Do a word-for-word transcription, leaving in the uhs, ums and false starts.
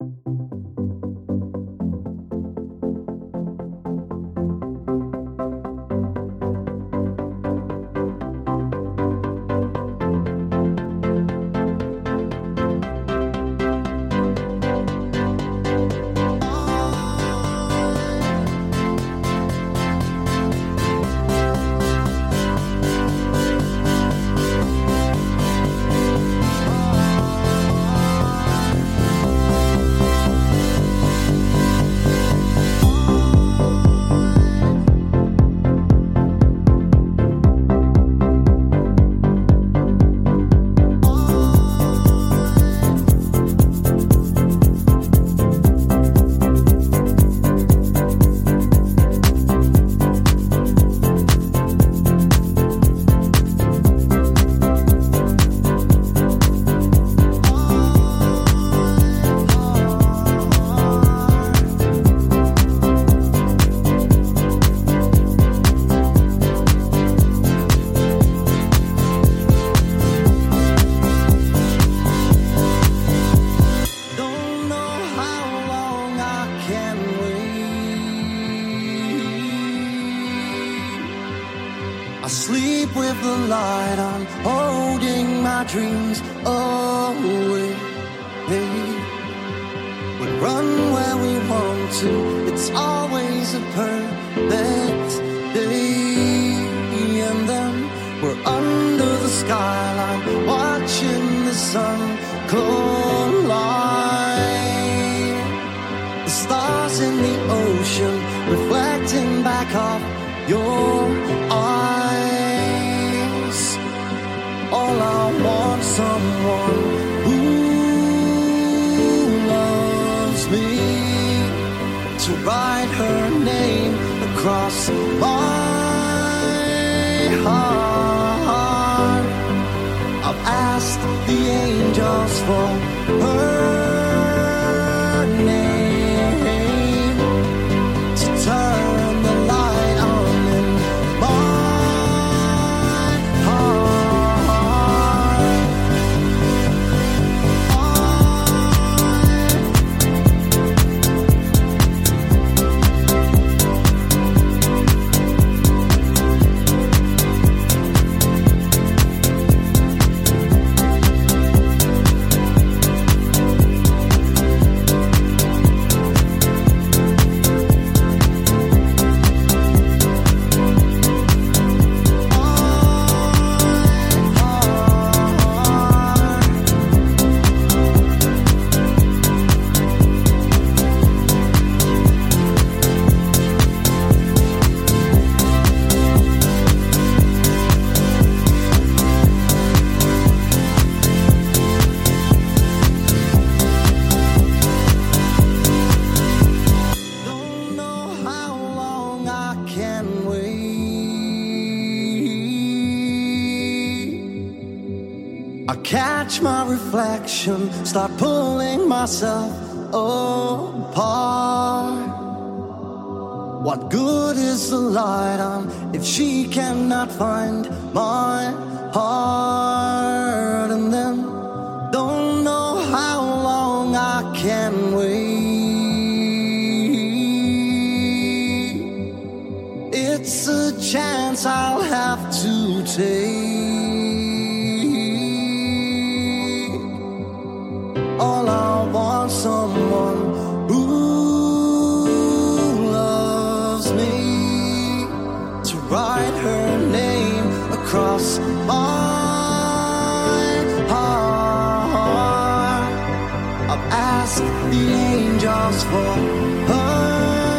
I sleep with the light on, holding my dreams away. We run where we want to, it's always a perfect day. And then we're under the skyline, watching the sun collide. The stars in the ocean, reflecting back off your eyes. All I want, someone who loves me, to write her name across my heart. I've asked the angels for her name, to turn the light on in my heart. I catch my reflection, start pulling myself apart. What good is the light on if she cannot find my heart? And then don't know how long I can wait. It's a chance I'll have to take. All I want, someone who loves me, to write her name across my heart. I've asked the angels for her